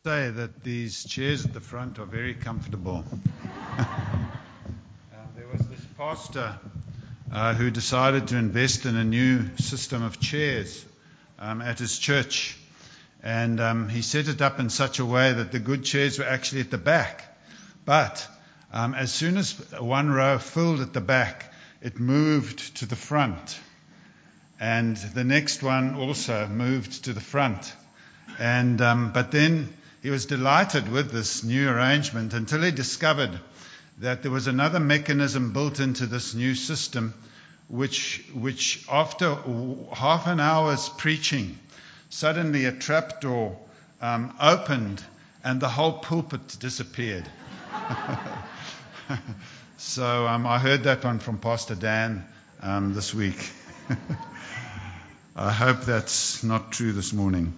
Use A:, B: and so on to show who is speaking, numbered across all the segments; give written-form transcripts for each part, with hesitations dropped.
A: say that these chairs at the front are very comfortable. There was this pastor who decided to invest in a new system of chairs at his church. And he set it up in such a way that the good chairs were actually at the back. But as soon as one row filled at the back, it moved to the front. And the next one also moved to the front. And but then he was delighted with this new arrangement until he discovered that there was another mechanism built into this new system which after half an hour's preaching, suddenly a trapdoor opened and the whole pulpit disappeared. So I heard that one from Pastor Dan this week. I hope that's not true this morning.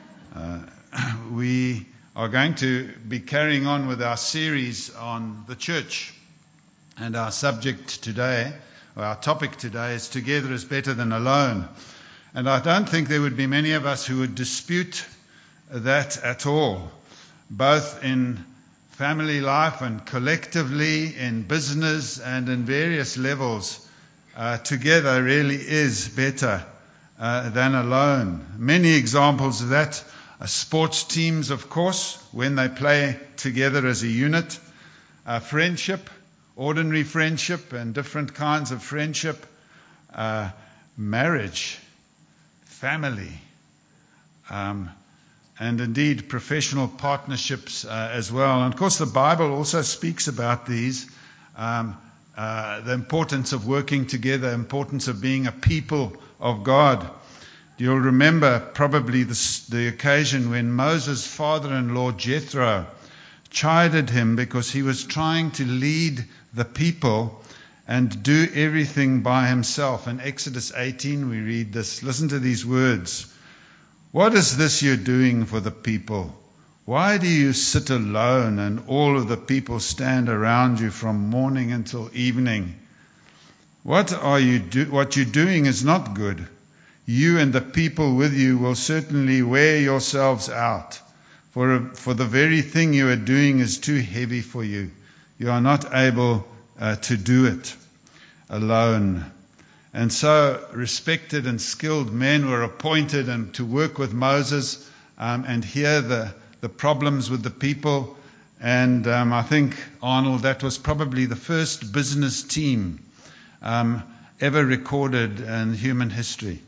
A: We are going to be carrying on with our series on the church. And our subject today, or our topic today, is Together is Better Than Alone. And I don't think there would be many of us who would dispute that at all, both in family life and collectively, in business and in various levels. Together really is better than alone. Many examples of that. Sports teams, of course, when they play together as a unit. Friendship, ordinary friendship and different kinds of friendship. Marriage, family, and indeed professional partnerships as well. And of course the Bible also speaks about these, the importance of working together, importance of being a people of God. You'll remember probably the occasion when Moses' father-in-law Jethro chided him because he was trying to lead the people and do everything by himself. In Exodus 18 we read this. Listen to these words. What is this you're doing for the people? Why do you sit alone and all of the people stand around you from morning until evening? What you're doing is not good. You and the people with you will certainly wear yourselves out. For the very thing you are doing is too heavy for you. You are not able to do it alone. And so respected and skilled men were appointed and to work with Moses and hear the problems with the people. And I think, Arnold, that was probably the first business team ever recorded in human history.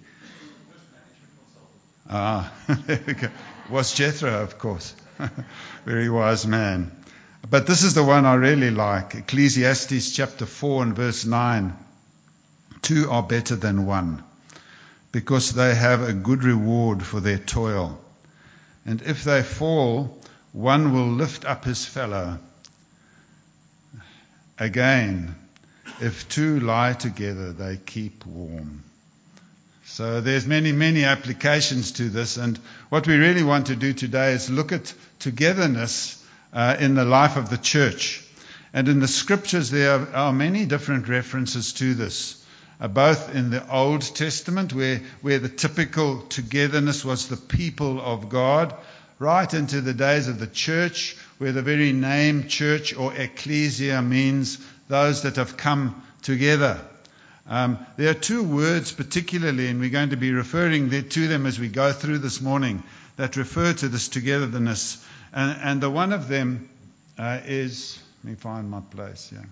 A: There we go. Was Jethro, of course. Very wise man. But this is the one I really like. Ecclesiastes chapter 4 and verse 9. 2 are better than one, because they have a good reward for their toil. And if they fall, one will lift up his fellow. Again, if two lie together, they keep warm. So there's many, many applications to this. And what we really want to do today is look at togetherness in the life of the church. And in the scriptures there are many different references to this. Both in the Old Testament, where the typical togetherness was the people of God, right into the days of the church, where the very name church or ecclesia means those that have come together. There are two words particularly, and we're going to be referring to them as we go through this morning, that refer to this togetherness. And the one of them is, let me find my place here.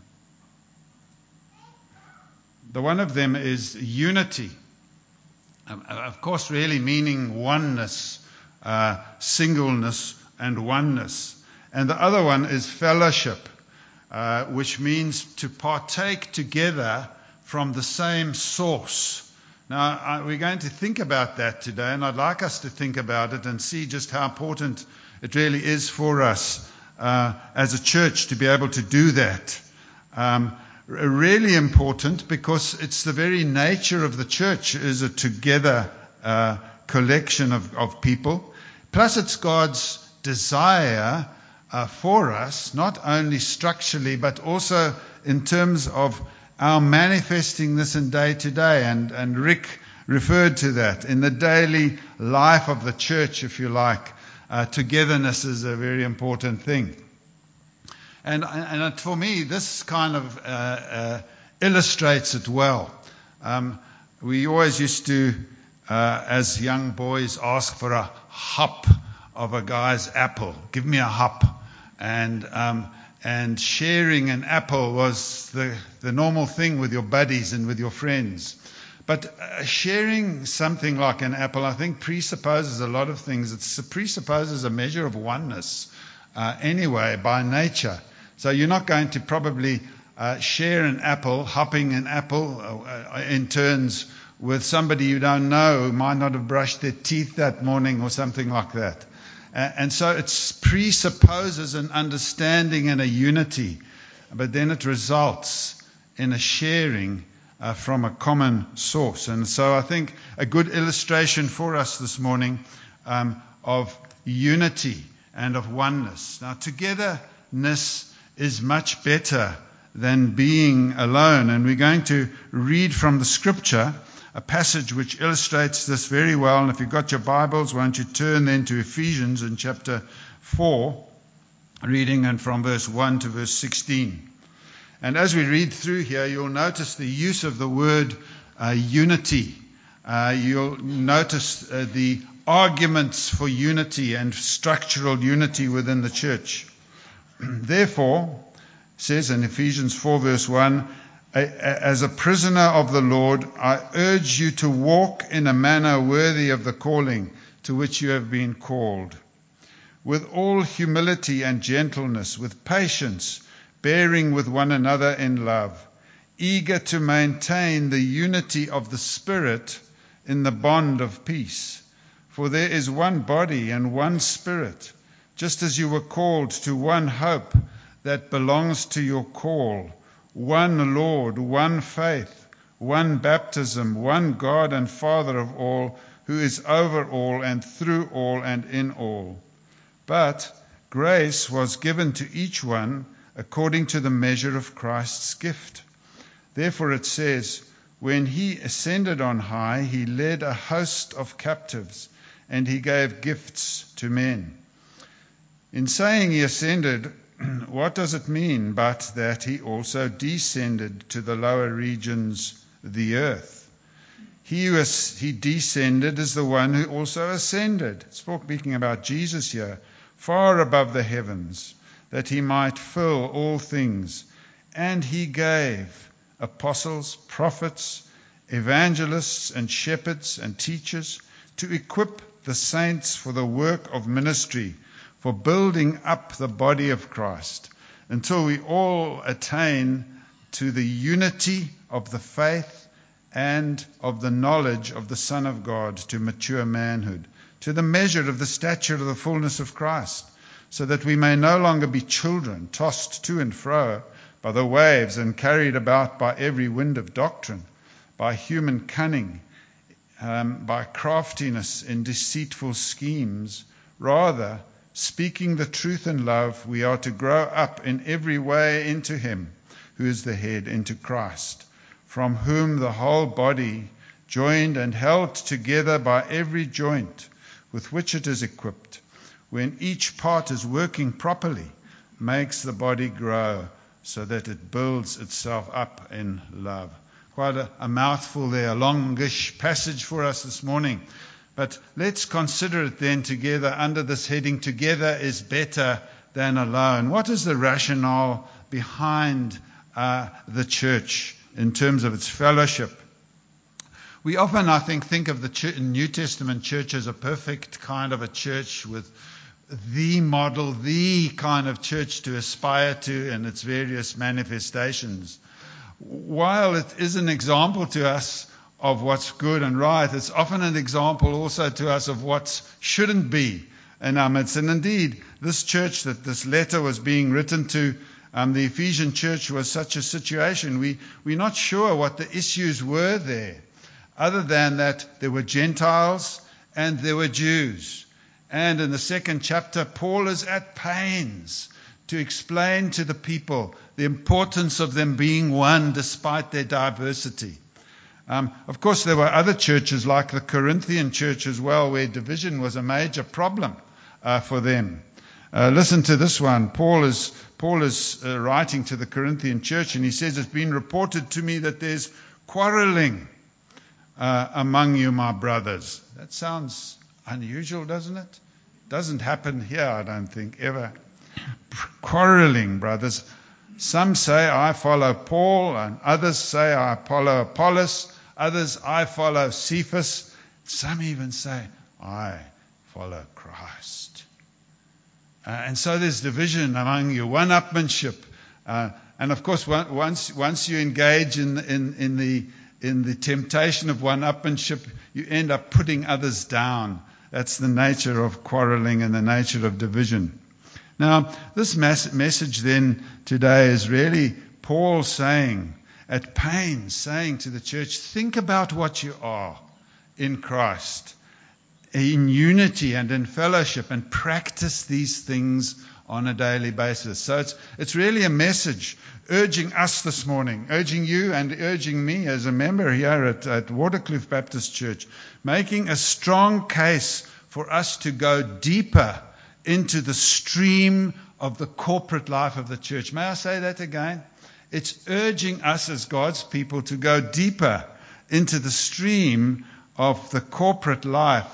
A: The one of them is unity. Of course, really meaning oneness, singleness and oneness. And the other one is fellowship, which means to partake together from the same source. Now, we're going to think about that today, and I'd like us to think about it and see just how important it really is for us as a church to be able to do that. Really important because it's the very nature of the church is a together collection of people. Plus it's God's desire for us, not only structurally but also in terms of our manifesting this in day to day. And Rick referred to that in the daily life of the church, if you like. togetherness is a very important thing. And for me, this kind of illustrates it well. We always used to, as young boys, ask for a hop of a guy's apple. Give me a hop. And sharing an apple was the normal thing with your buddies and with your friends. But sharing something like an apple, I think, presupposes a lot of things. It presupposes a measure of oneness anyway, by nature. So you're not going to probably share an apple, hopping an apple in turns with somebody you don't know who might not have brushed their teeth that morning or something like that. And so it presupposes an understanding and a unity, but then it results in a sharing from a common source. And so I think a good illustration for us this morning of unity and of oneness. Now, togetherness is much better than being alone. And we're going to read from the scripture a passage which illustrates this very well. And if you've got your Bibles, why don't you turn then to Ephesians in chapter 4, reading and from verse 1 to verse 16. And as we read through here, you'll notice the use of the word unity. You'll notice the arguments for unity and structural unity within the church. Therefore, says in Ephesians 4 verse 1, as a prisoner of the Lord, I urge you to walk in a manner worthy of the calling to which you have been called, with all humility and gentleness, with patience, bearing with one another in love, eager to maintain the unity of the Spirit in the bond of peace. For there is one body and one Spirit, just as you were called to one hope that belongs to your call, one Lord, one faith, one baptism, one God and Father of all, who is over all and through all and in all. But grace was given to each one according to the measure of Christ's gift. Therefore it says, when he ascended on high, he led a host of captives, and he gave gifts to men. In saying he ascended, what does it mean but that he also descended to the lower regions, the earth? He descended is the one who also ascended, speaking about Jesus here, far above the heavens, that he might fill all things. And he gave apostles, prophets, evangelists, and shepherds and teachers to equip the saints for the work of ministry, for building up the body of Christ, until we all attain to the unity of the faith and of the knowledge of the Son of God, to mature manhood, to the measure of the stature of the fullness of Christ, so that we may no longer be children, tossed to and fro by the waves and carried about by every wind of doctrine, by human cunning, by craftiness in deceitful schemes. Rather, speaking the truth in love, we are to grow up in every way into him who is the head, into Christ, from whom the whole body, joined and held together by every joint with which it is equipped, when each part is working properly, makes the body grow so that it builds itself up in love. Quite a mouthful there, a longish passage for us this morning. But let's consider it then together under this heading, together is better than alone. What is the rationale behind the church in terms of its fellowship? We often, I think of the New Testament church as a perfect kind of a church with the model, the kind of church to aspire to in its various manifestations. While it is an example to us of what's good and right, it's often an example also to us of what shouldn't be in our midst. And indeed, this church that this letter was being written to, the Ephesian church, was such a situation. We're not sure what the issues were there, other than that there were Gentiles and there were Jews. And in the second chapter, Paul is at pains to explain to the people the importance of them being one despite their diversity. Of course, there were other churches like the Corinthian church as well, where division was a major problem for them. Listen to this one. Paul is writing to the Corinthian church, and he says, "It's been reported to me that there's quarreling among you, my brothers." That sounds unusual, doesn't it? Doesn't happen here, I don't think, ever. Quarreling, brothers. Some say, "I follow Paul," and others say, "I follow Apollos." Others, "I follow Cephas." Some even say, "I follow Christ." And so there's division among you, one-upmanship. And of course, once you engage in the temptation of one-upmanship, you end up putting others down. That's the nature of quarreling and the nature of division. Now, this message then today is really Paul saying, at pains, saying to the church, think about what you are in Christ, in unity and in fellowship, and practice these things on a daily basis. So it's really a message urging us this morning, urging you and urging me as a member here at Waterkloof Baptist Church, making a strong case for us to go deeper into the stream of the corporate life of the church. May I say that again? It's urging us as God's people to go deeper into the stream of the corporate life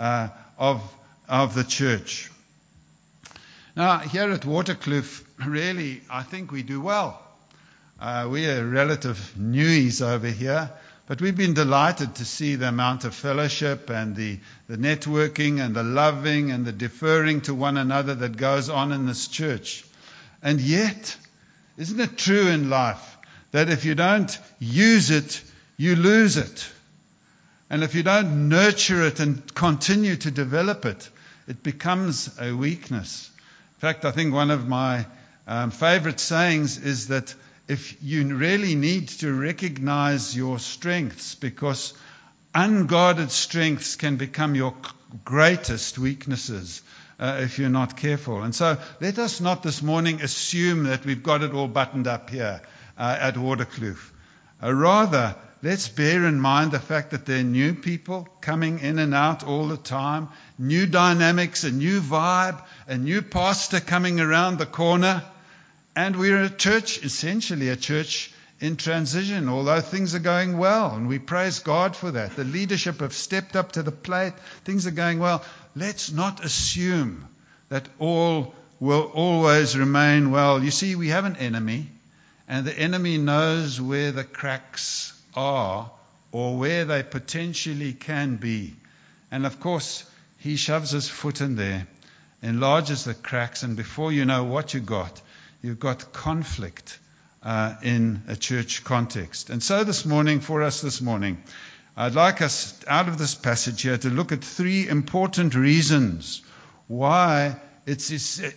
A: of the church. Now, here at Waterkloof, really, I think we do well. We are relative newies over here, but we've been delighted to see the amount of fellowship and the networking and the loving and the deferring to one another that goes on in this church. And yet, isn't it true in life that if you don't use it, you lose it? And if you don't nurture it and continue to develop it, it becomes a weakness. In fact, I think one of my favorite sayings is that if you really need to recognize your strengths, because unguarded strengths can become your greatest weaknesses if you're not careful. And so let us not this morning assume that we've got it all buttoned up here at Waterkloof. Rather, let's bear in mind the fact that there are new people coming in and out all the time, new dynamics, a new vibe, a new pastor coming around the corner. And we're a church, essentially a church in transition, although things are going well, and we praise God for that. The leadership have stepped up to the plate. Things are going well. Let's not assume that all will always remain well. You see, we have an enemy, and the enemy knows where the cracks are or where they potentially can be. And of course, he shoves his foot in there, enlarges the cracks, and before you know what you've got conflict in a church context. And so for us this morning, I'd like us out of this passage here to look at three important reasons why it's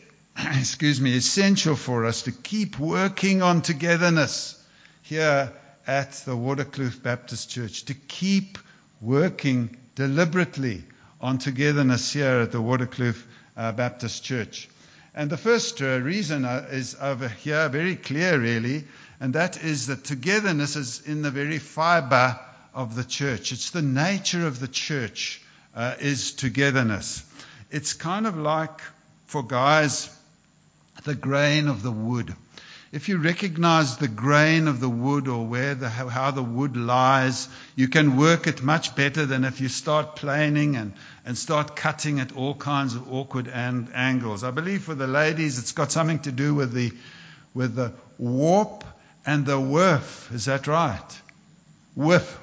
A: essential for us to keep working on togetherness here at the Waterkloof Baptist Church, to keep working deliberately on togetherness here at the Waterkloof Baptist Church. And the first reason is over here, very clear really, and that is that togetherness is in the very fiber of the church. It's the nature of the church is togetherness. It's kind of like, for guys, the grain of the wood. If you recognize the grain of the wood or how the wood lies, you can work it much better than if you start planing and start cutting at all kinds of awkward angles. I believe for the ladies it's got something to do with the warp and the woof. Is that right? Woof.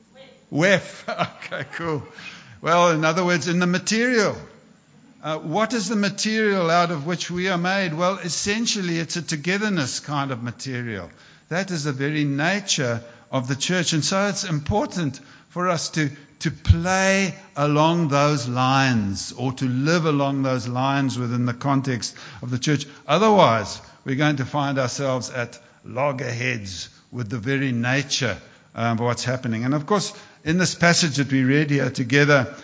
A: Okay, cool. Well, in other words, in the material. What is the material out of which we are made? Well, essentially, it's a togetherness kind of material. That is the very nature of the church. And so it's important for us to play along those lines, or to live along those lines within the context of the church. Otherwise, we're going to find ourselves at loggerheads with the very nature of what's happening. And of course, in this passage that we read here together,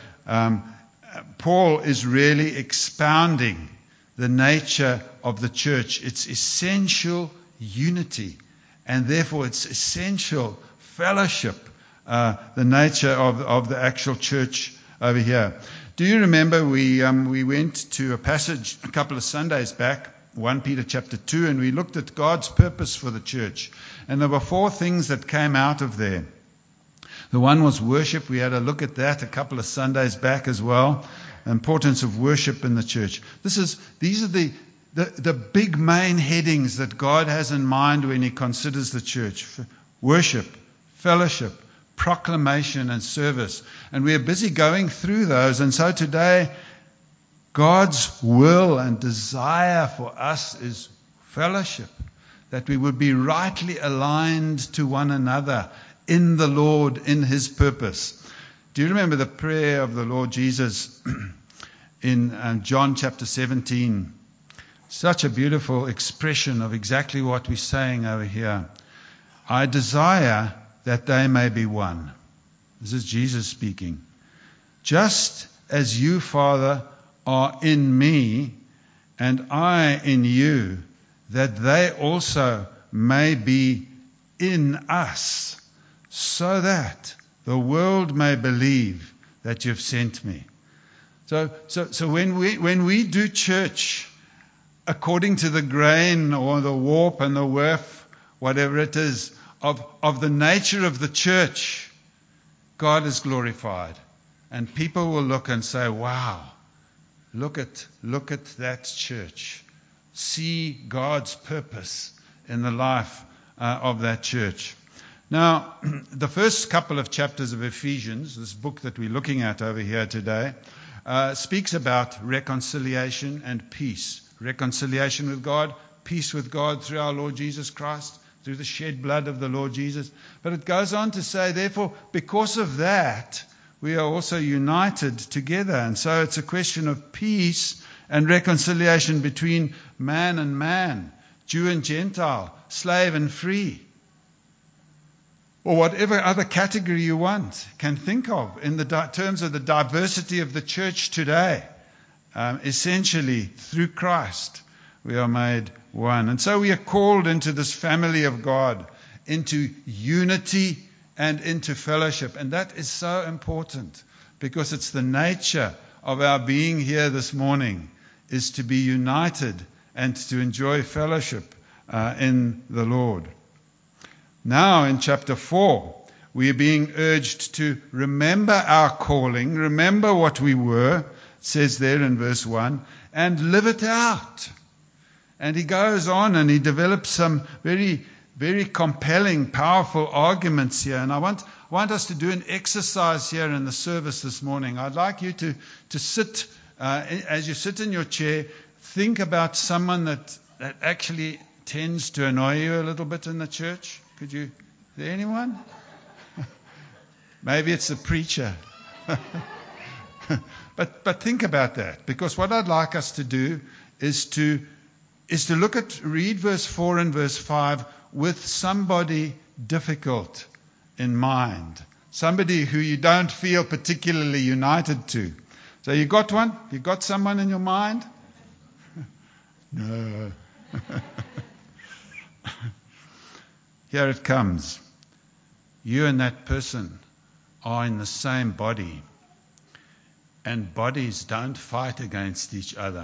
A: Paul is really expounding the nature of the church, its essential unity, and therefore its essential fellowship, the nature of the actual church over here. Do you remember we went to a passage a couple of Sundays back, 1 Peter chapter 2, and we looked at God's purpose for the church. And there were 4 things that came out of there. The one was worship. We had a look at that a couple of Sundays back as well. The importance of worship in the church. These are the big main headings that God has in mind when He considers the church. Worship, fellowship, proclamation and service. And we are busy going through those. And so today, God's will and desire for us is fellowship, that we would be rightly aligned to one another in the Lord, in His purpose. Do you remember the prayer of the Lord Jesus in John chapter 17? Such a beautiful expression of exactly what we're saying over here. I desire that they may be one. This is Jesus speaking. Just as you, Father, are in me, and I in you, that they also may be in us, so that the world may believe that you've sent me. So when we do church according to the grain or the warp and the woof, whatever it is, of the nature of the church, God is glorified. And people will look and say, wow, look at that church. See God's purpose in the life of that church. Now, the first couple of chapters of Ephesians, this book that we're looking at over here today, speaks about reconciliation and peace. Reconciliation with God, peace with God through our Lord Jesus Christ, through the shed blood of the Lord Jesus. But it goes on to say, therefore, because of that, we are also united together. And so it's a question of peace and reconciliation between man and man, Jew and Gentile, slave and free, or whatever other category you can think of in the terms of the diversity of the church today. Essentially, through Christ, we are made one. And so we are called into this family of God, into unity and into fellowship. And that is so important because it's the nature of our being here this morning, is to be united and to enjoy fellowship in the Lord. Now in chapter 4, we are being urged to remember our calling, remember what we were, it says there in verse 1, and live it out. And he goes on and he develops some very, very compelling, powerful arguments here. And I want us to do an exercise here in the service this morning. I'd like you to sit, as you sit in your chair, think about someone that actually tends to annoy you a little bit in the church. Is there anyone? Maybe it's the preacher. But think about that, because what I'd like us to do is to read verse 4 and verse 5 with somebody difficult in mind, somebody who you don't feel particularly united to. So you got one? You got someone in your mind? No. Here it comes. You and that person are in the same body, and bodies don't fight against each other.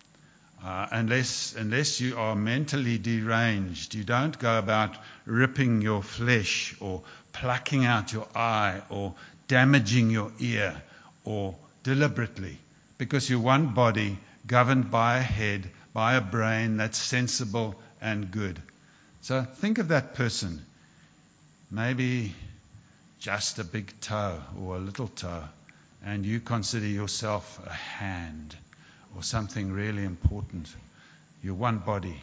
A: Unless you are mentally deranged, you don't go about ripping your flesh or plucking out your eye or damaging your ear or deliberately, because you're one body governed by a head, by a brain that's sensible and good. So think of that person, maybe just a big toe or a little toe, and you consider yourself a hand or something really important. You're one body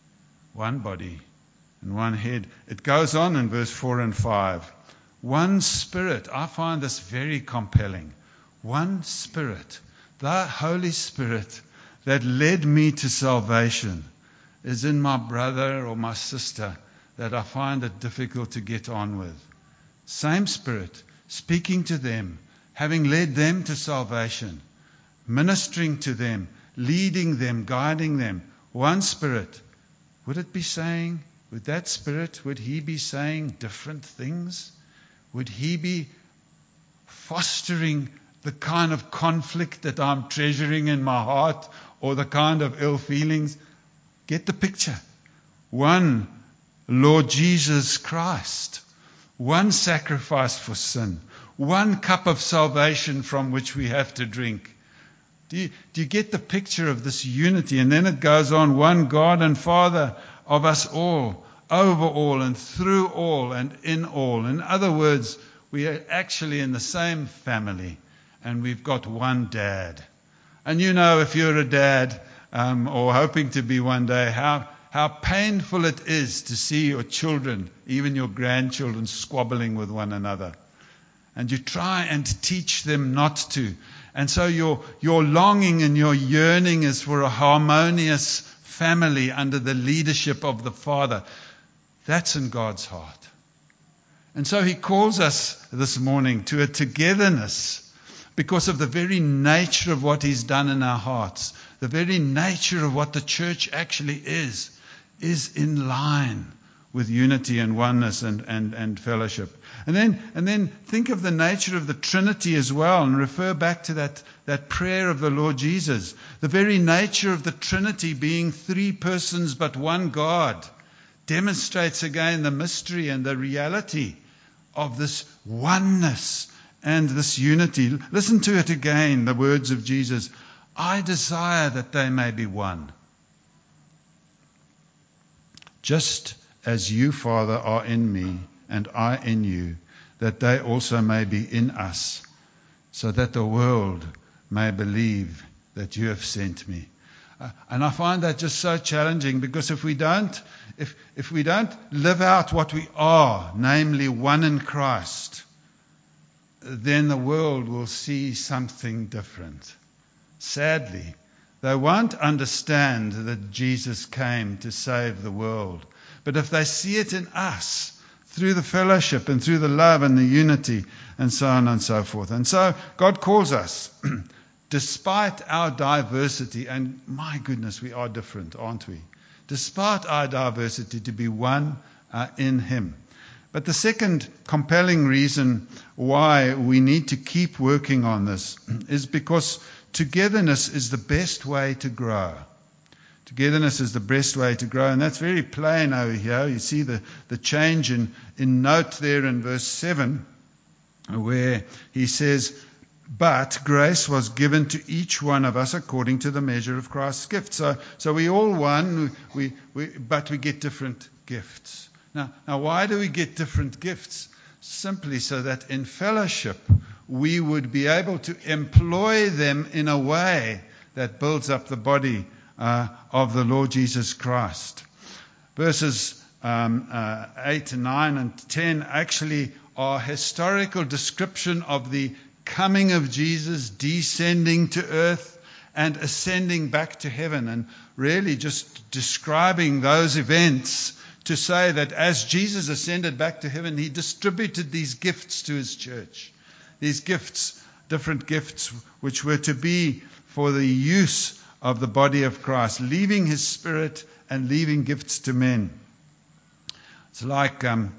A: and one head. It goes on in verse 4 and 5. One Spirit. I find this very compelling. One Spirit. The Holy Spirit that led me to salvation is in my brother or my sister that I find it difficult to get on with. Same Spirit speaking to them, having led them to salvation, ministering to them, leading them, guiding them. One Spirit. Would that Spirit, would He be saying different things? Would He be fostering the kind of conflict that I'm treasuring in my heart or the kind of ill feelings. Get the picture. One Lord Jesus Christ. One sacrifice for sin. One cup of salvation from which we have to drink. Do you get the picture of this unity? And then it goes on, one God and Father of us all, over all and through all and in all. In other words, we are actually in the same family and we've got one dad. And you know, if you're a dad or hoping to be one day, how painful it is to see your children, even your grandchildren, squabbling with one another. And you try and teach them not to. And so your longing and your yearning is for a harmonious family under the leadership of the Father. That's in God's heart. And so He calls us this morning to a togetherness because of the very nature of what He's done in our hearts. The very nature of what the church actually is in line with unity and oneness and fellowship. And then think of the nature of the Trinity as well, and refer back to that prayer of the Lord Jesus. The very nature of the Trinity being three persons but one God demonstrates again the mystery and the reality of this oneness and this unity. Listen to it again, the words of Jesus. I desire that they may be one. Just as you, Father, are in me and I in you, that they also may be in us, so that the world may believe that you have sent me. And I find that just so challenging, because if we don't live out what we are, namely one in Christ, then the world will see something different. Sadly, they won't understand that Jesus came to save the world. But if they see it in us, through the fellowship and through the love and the unity and so on and so forth. And so God calls us, despite our diversity, and my goodness, we are different, aren't we? Despite our diversity, to be one in Him. But the second compelling reason why we need to keep working on this is because togetherness is the best way to grow. Togetherness is the best way to grow, and that's very plain over here. You see the change in note there in verse 7, where he says, but grace was given to each one of us according to the measure of Christ's gift. So we all one, but we get different gifts. Now, why do we get different gifts? Simply so that in fellowship we would be able to employ them in a way that builds up the body of the Lord Jesus Christ. Verses 8, 9 and 10 actually are historical description of the coming of Jesus, descending to earth and ascending back to heaven, and really just describing those events to say that as Jesus ascended back to heaven, He distributed these gifts to His church. These gifts, different gifts, which were to be for the use of the body of Christ, leaving His Spirit and leaving gifts to men. It's like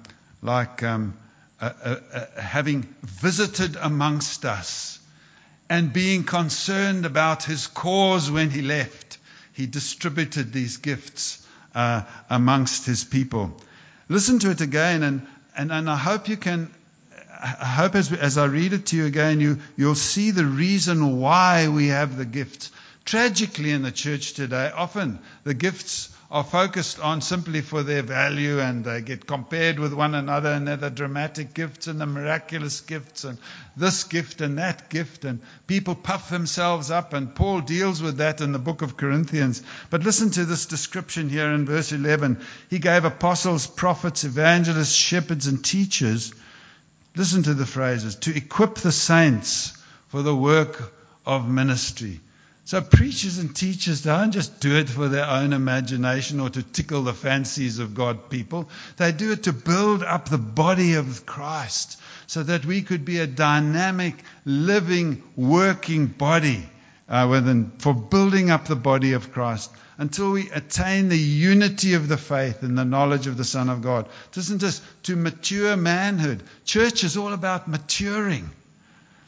A: having visited amongst us and being concerned about His cause when He left. He distributed these gifts amongst His people. Listen to it again, and I hope you can. I hope as I read it to you again, you'll see the reason why we have the gifts. Tragically, in the church today, often the gifts are focused on simply for their value, and they get compared with one another, and they're the dramatic gifts and the miraculous gifts and this gift and that gift, and people puff themselves up, and Paul deals with that in the book of Corinthians. But listen to this description here in verse 11. He gave apostles, prophets, evangelists, shepherds and teachers. Listen to the phrases: to equip the saints for the work of ministry. So preachers and teachers don't just do it for their own imagination or to tickle the fancies of God people. They do it to build up the body of Christ so that we could be a dynamic, living, working body for building up the body of Christ until we attain the unity of the faith and the knowledge of the Son of God. It isn't just to mature manhood. Church is all about maturing.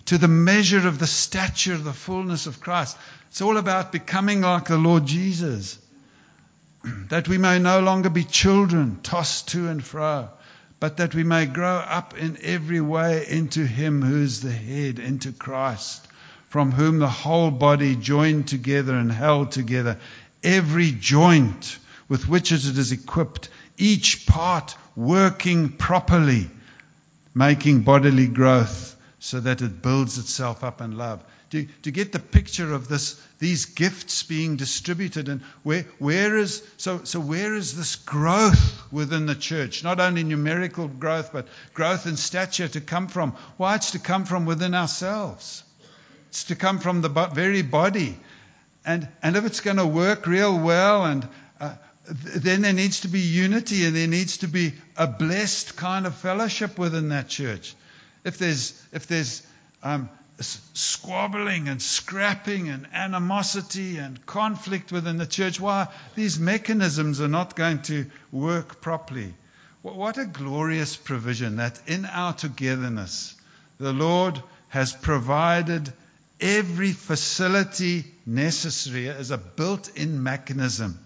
A: to the measure of the stature of the fullness of Christ. It's all about becoming like the Lord Jesus, that we may no longer be children tossed to and fro, but that we may grow up in every way into Him who is the head, into Christ, from whom the whole body joined together and held together, every joint with which it is equipped, each part working properly, making bodily growth so that it builds itself up in love. Do you get the picture of these gifts being distributed, and where is this growth within the church? Not only numerical growth, but growth in stature to come from. Why? It's to come from within ourselves. It's to come from the very body. And if it's going to work real well, and then there needs to be unity, and there needs to be a blessed kind of fellowship within that church. If there's squabbling and scrapping and animosity and conflict within the church, why? These mechanisms are not going to work properly. What a glorious provision that in our togetherness, the Lord has provided every facility necessary as a built-in mechanism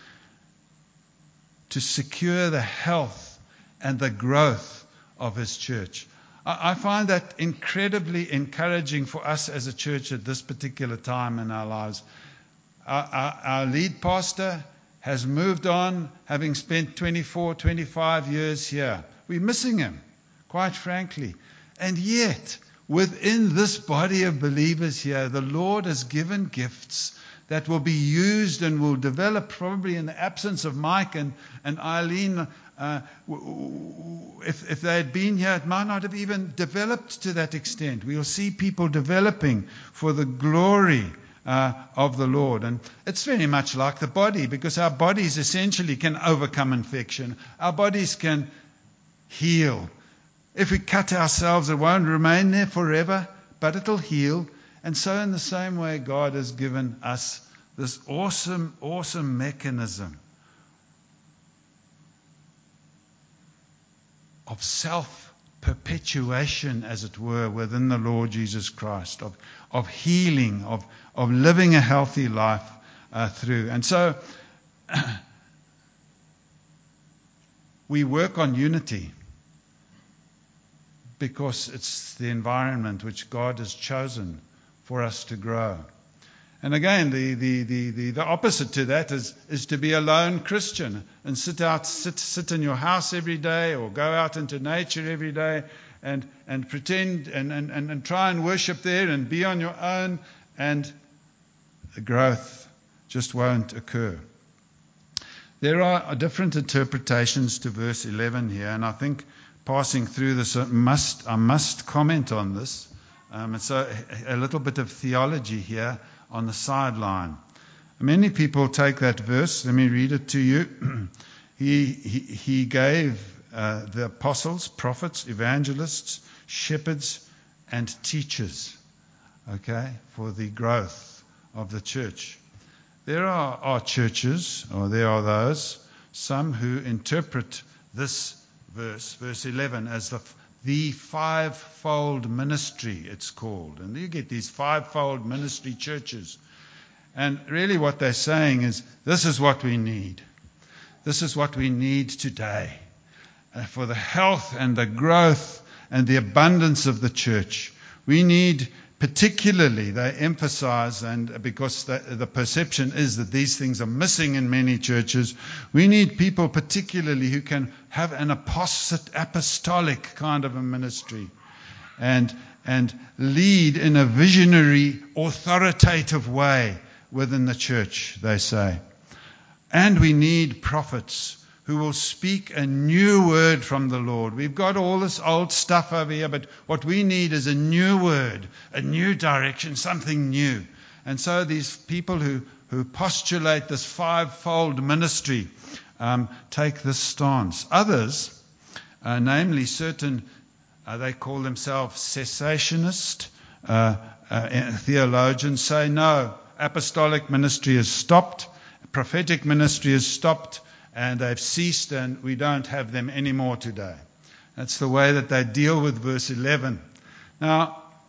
A: to secure the health and the growth of His church. I find that incredibly encouraging for us as a church at this particular time in our lives. Our lead pastor has moved on, having spent 24, 25 years here. We're missing him, quite frankly. And yet, within this body of believers here, the Lord has given gifts that will be used and will develop probably in the absence of Mike and Eileen. If they had been here, it might not have even developed to that extent. We'll see people developing for the glory of the Lord. And it's very much like the body, because our bodies essentially can overcome infection. Our bodies can heal. If we cut ourselves, it won't remain there forever, but it'll heal. And so in the same way, God has given us this awesome, awesome mechanism of self-perpetuation, as it were, within the Lord Jesus Christ, of healing, of living a healthy life through. And so we work on unity because it's the environment which God has chosen for us to grow. And again, the opposite to that is to be a lone Christian and sit in your house every day, or go out into nature every day and pretend and try and worship there and be on your own, and the growth just won't occur. There are different interpretations to verse 11 here, and I think passing through this, I must comment on this. And so a little bit of theology here on the sideline. Many people take that verse. Let me read it to you. He gave the apostles, prophets, evangelists, shepherds, and teachers, for the growth of the church. There are churches, or there are some who interpret this verse 11, as the fivefold ministry, it's called. And you get these fivefold ministry churches. And really what they're saying is, this is what we need. This is what we need today for the health and the growth and the abundance of the church. We need, particularly, they emphasize, and because the perception is that these things are missing in many churches, we need people particularly who can have an apostolic kind of a ministry and lead in a visionary, authoritative way within the church, they say. And we need prophets who will speak a new word from the Lord. We've got all this old stuff over here, but what we need is a new word, a new direction, something new. And so these people who postulate this fivefold ministry take this stance. Others, namely certain, they call themselves cessationist theologians, say no, apostolic ministry has stopped, prophetic ministry has stopped, and they've ceased, and we don't have them anymore today. That's the way that they deal with verse 11. Now,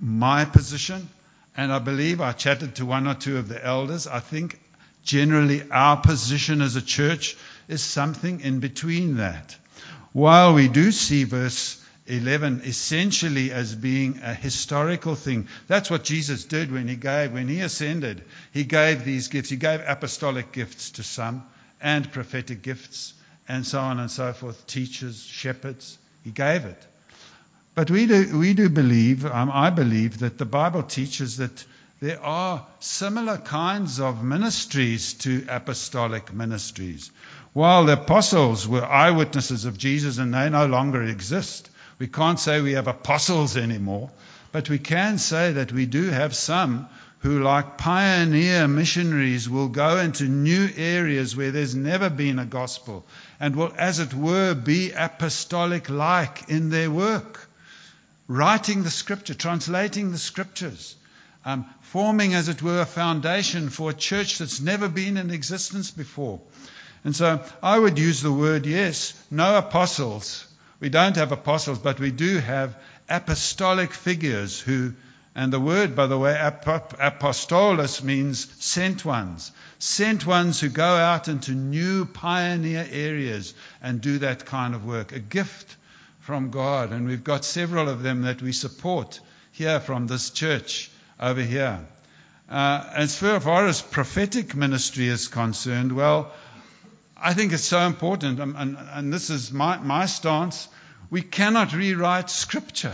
A: my position, and I believe I chatted to one or two of the elders. I think generally our position as a church is something in between that. While we do see verse 11 essentially as being a historical thing, that's what Jesus did when he ascended. He gave these gifts. He gave apostolic gifts to some and prophetic gifts and so on and so forth, teachers, shepherds. He gave it. But we do believe, I believe, that the Bible teaches that there are similar kinds of ministries to apostolic ministries. While the apostles were eyewitnesses of Jesus and they no longer exist, we can't say we have apostles anymore, but we can say that we do have some who, like pioneer missionaries, will go into new areas where there's never been a gospel and will, as it were, be apostolic-like in their work, writing the scripture, translating the scriptures, forming, as it were, a foundation for a church that's never been in existence before. And so I would use the word, yes, no apostles. We don't have apostles, but we do have apostolic figures who, and the word, by the way, apostolos means sent ones who go out into new pioneer areas and do that kind of work, a gift from God. And we've got several of them that we support here from this church over here. As far as prophetic ministry is concerned, well, I think it's so important, and this is my stance. We cannot rewrite Scripture.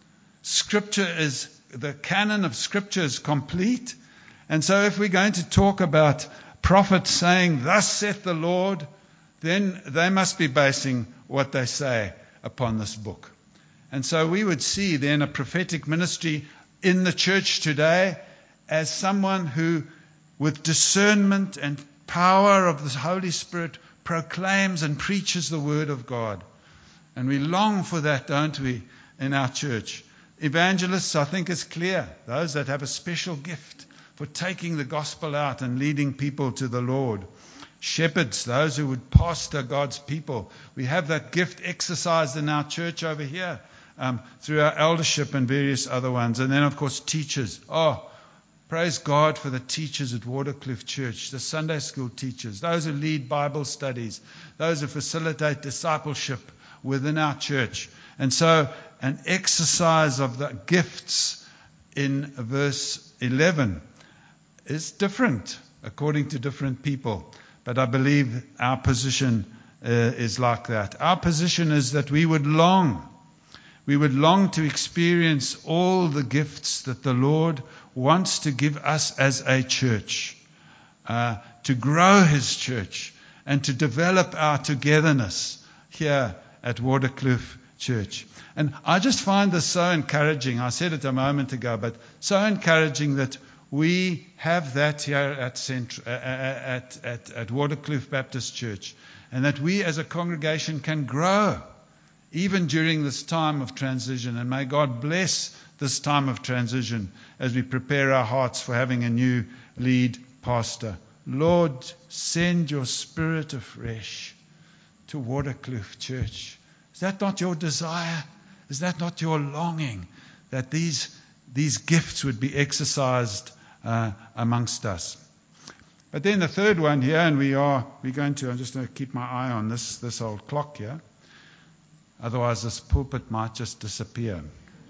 A: The canon of Scripture is complete. And so if we're going to talk about prophets saying, "Thus saith the Lord," then they must be basing what they say upon this book. And so we would see then a prophetic ministry in the church today as someone who, with discernment and power of the Holy Spirit, proclaims and preaches the word of God. And we long for that, don't we, in our church. Evangelists, I think it's clear, those that have a special gift for taking the gospel out and leading people to the Lord. Shepherds, those who would pastor God's people. We have that gift exercised in our church over here through our eldership and various other ones. And then, of course, teachers. Praise God for the teachers at Waterkloof Church, the Sunday school teachers, those who lead Bible studies, those who facilitate discipleship within our church. And so an exercise of the gifts in verse 11 is different according to different people. But I believe our position is like that. Our position is that we would long to experience all the gifts that the Lord wants to give us as a church, to grow His church and to develop our togetherness here at Waterkloof Church. And I just find this so encouraging. I said it a moment ago, but so encouraging that we have that here at Waterkloof Baptist Church, and that we as a congregation can grow even during this time of transition. And may God bless this time of transition as we prepare our hearts for having a new lead pastor. Lord, send your Spirit afresh to Waterkloof Church. Is that not your desire? Is that not your longing that these gifts would be exercised amongst us? But then the third one here, and I'm just going to keep my eye on this old clock here. Otherwise this pulpit might just disappear.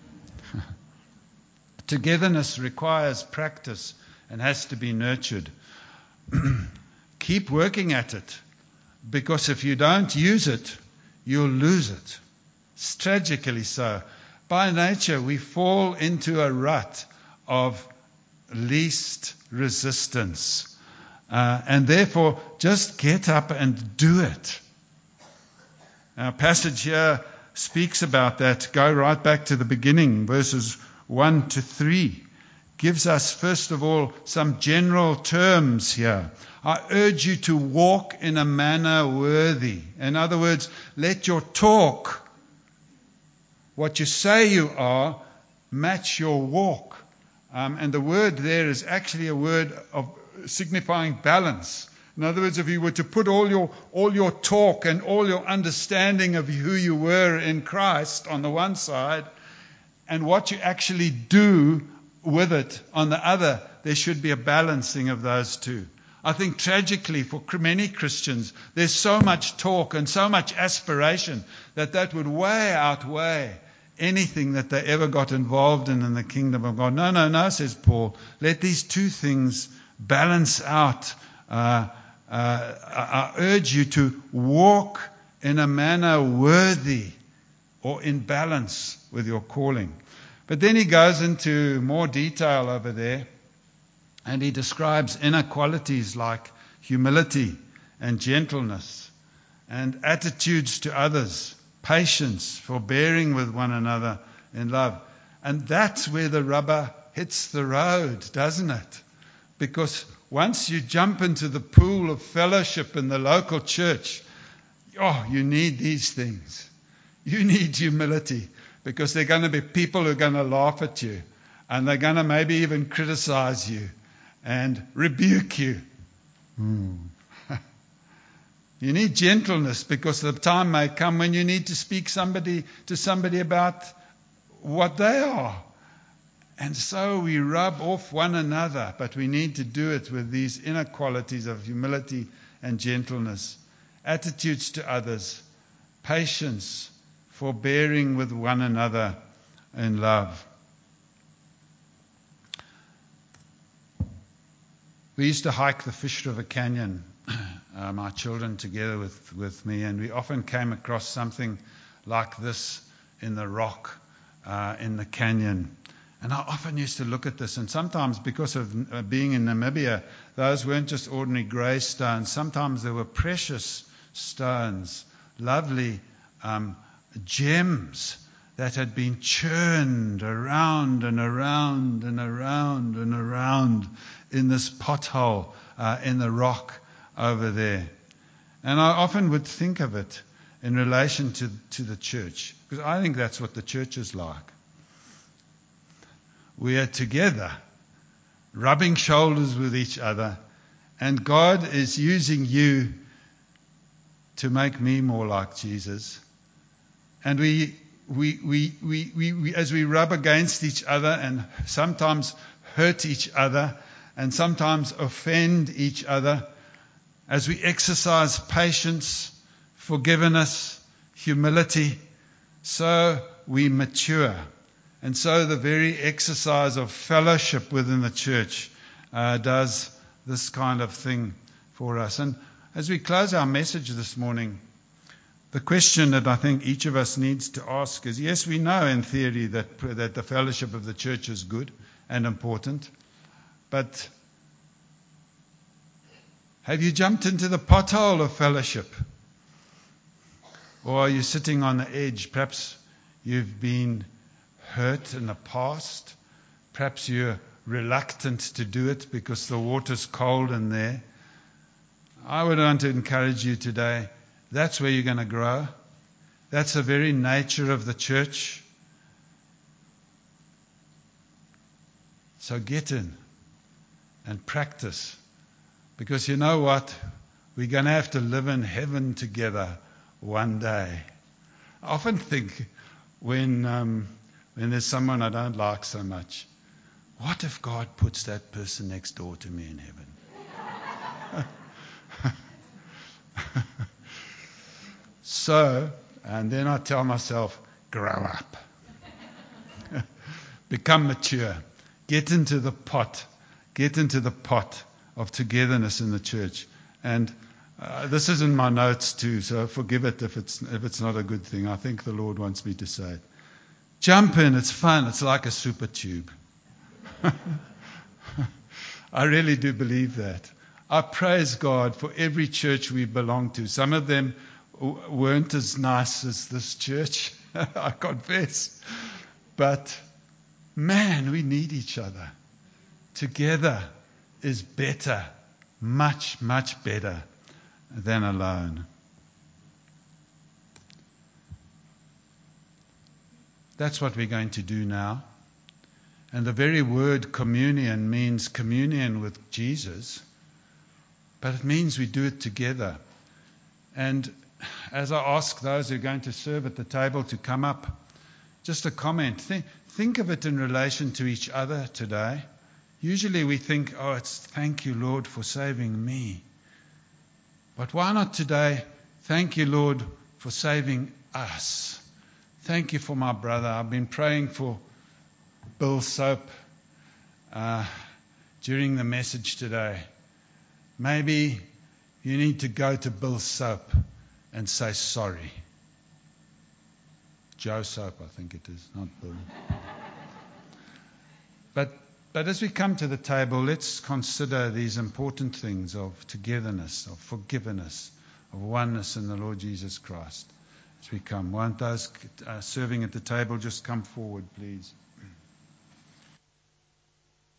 A: Togetherness requires practice and has to be nurtured. Keep working at it, because if you don't use it, you'll lose it. It's tragically so. By nature, we fall into a rut of least resistance. And therefore, just get up and do it. Our passage here speaks about that. Go right back to the beginning, verses 1 to 3. Gives us, first of all, some general terms here. I urge you to walk in a manner worthy. In other words, let your talk, what you say you are, match your walk. And the word there is actually a word of signifying balance. In other words, if you were to put all your talk and all your understanding of who you were in Christ on the one side, and what you actually do with it on the other, there should be a balancing of those two. I think tragically for many Christians, there's so much talk and so much aspiration that would way outweigh anything that they ever got involved in the kingdom of God. No, says Paul. Let these two things balance out. I urge you to walk in a manner worthy or in balance with your calling. But then he goes into more detail over there, and he describes inequalities like humility and gentleness and attitudes to others, patience, forbearing with one another in love. And that's where the rubber hits the road, doesn't it? Because once you jump into the pool of fellowship in the local church, you need these things. You need humility, because there are going to be people who are going to laugh at you, and they're going to maybe even criticize you and rebuke you. You need gentleness, because the time may come when you need to speak to somebody about what they are. And so we rub off one another, but we need to do it with these inner qualities of humility and gentleness, attitudes to others, patience, forbearing with one another in love. We used to hike the Fish River Canyon, my children together with me, and we often came across something like this in the rock in the canyon. And I often used to look at this, and sometimes because of being in Namibia, those weren't just ordinary grey stones. Sometimes they were precious stones, lovely gems that had been churned around and around and around and around in this pothole in the rock over there. And I often would think of it in relation to the church, because I think that's what the church is like. We are together, rubbing shoulders with each other, and God is using you to make me more like Jesus. And we as we rub against each other and sometimes hurt each other and sometimes offend each other, as we exercise patience, forgiveness, humility, so we mature. And so the very exercise of fellowship within the church does this kind of thing for us. And as we close our message this morning, the question that I think each of us needs to ask is, yes, we know in theory that the fellowship of the church is good and important, but have you jumped into the pothole of fellowship? Or are you sitting on the edge? Perhaps you've been hurt in the past. Perhaps you're reluctant to do it because the water's cold in there. I would want to encourage you today, that's where you're going to grow. That's the very nature of the church. So get in and practice. Because you know what? We're going to have to live in heaven together one day. I often think when there's someone I don't like so much, what if God puts that person next door to me in heaven? So, and then I tell myself, grow up. Become mature. Get into the pot. Get into the pot of togetherness in the church. And this is in my notes too, so forgive it if it's not a good thing. I think the Lord wants me to say it. Jump in, it's fun. It's like a super tube. I really do believe that. I praise God for every church we belong to. Some of them weren't as nice as this church, I confess. But man, we need each other. Together is better, much, much better than alone. That's what we're going to do now. And the very word communion means communion with Jesus, but it means we do it together. And as I ask those who are going to serve at the table to come up, just a comment. Think of it in relation to each other today. Usually we think, oh, it's thank you, Lord, for saving me. But why not today, thank you, Lord, for saving us. Thank you for my brother. I've been praying for Bill Soap during the message today. Maybe you need to go to Bill Soap and say sorry. Joe Soap, I think it is, not Bill. But as we come to the table, let's consider these important things of togetherness, of forgiveness, of oneness in the Lord Jesus Christ. As we come, won't those serving at the table just come forward, please?